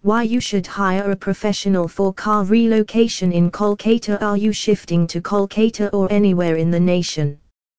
Why you should hire a professional for car relocation in Kolkata. Are you shifting to Kolkata or anywhere in the nation?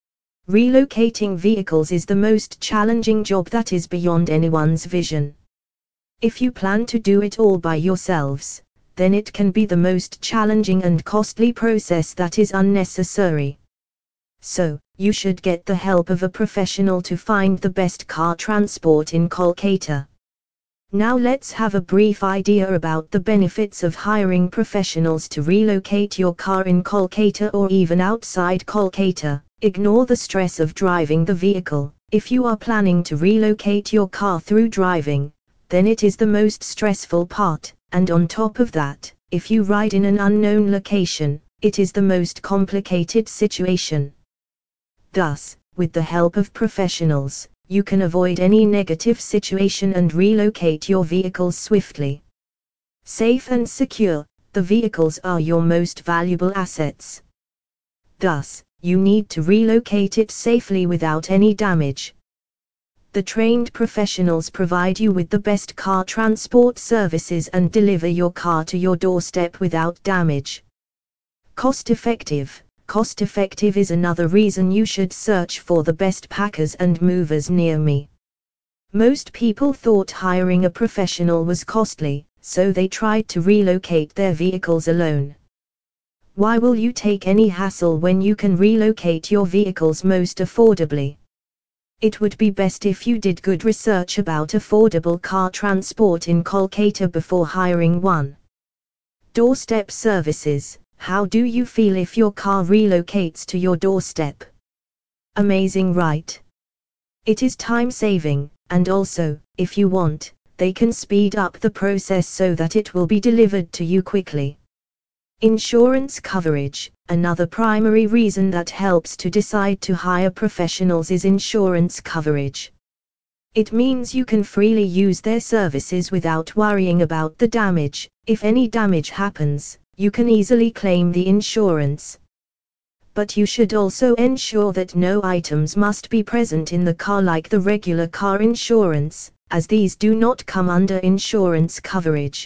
Relocating vehicles is the most challenging job that is beyond anyone's vision. If you plan to do it all by yourselves, then it can be the most challenging and costly process that is unnecessary. So, you should get the help of a professional to find the best car transport in Kolkata. Now let's have a brief idea about the benefits of hiring professionals to relocate your car in Kolkata or even outside Kolkata. Ignore the stress of driving the vehicle. If you are planning to relocate your car through driving, then it is the most stressful part, and on top of that, if you ride in an unknown location, it is the most complicated situation. Thus, with the help of professionals, you can avoid any negative situation and relocate your vehicles swiftly. Safe and secure, the vehicles are your most valuable assets. Thus, you need to relocate it safely without any damage. The trained professionals provide you with the best car transport services and deliver your car to your doorstep without damage. Cost-effective. Cost-effective is another reason you should search for the best packers and movers near me. Most people thought hiring a professional was costly, so they tried to relocate their vehicles alone. Why will you take any hassle when you can relocate your vehicles most affordably? It would be best if you did good research about affordable car transport in Kolkata before hiring one. Doorstep services. How do you feel if your car relocates to your doorstep? Amazing, right? It is time-saving, and also, if you want, they can speed up the process so that it will be delivered to you quickly. Insurance coverage. Another primary reason that helps to decide to hire professionals is insurance coverage. It means you can freely use their services without worrying about the damage. If any damage happens, you can easily claim the insurance. But you should also ensure that no items must be present in the car like the regular car insurance, as these do not come under insurance coverage.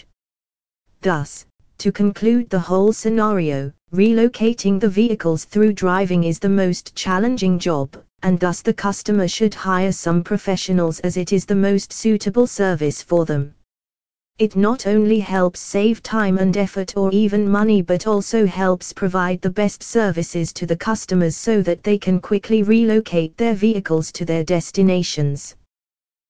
Thus, to conclude the whole scenario, relocating the vehicles through driving is the most challenging job, and thus the customer should hire some professionals as it is the most suitable service for them. It not only helps save time and effort or even money but also helps provide the best services to the customers so that they can quickly relocate their vehicles to their destinations.